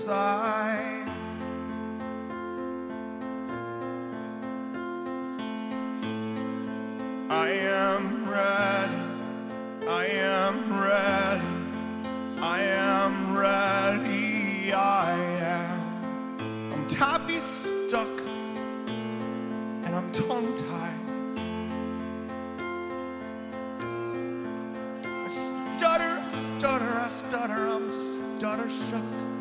inside. I am ready, I am ready, I am ready, I am. I'm taffy stuck and I'm tongue-tied. I stutter, I stutter, I stutter, I'm stutter shook.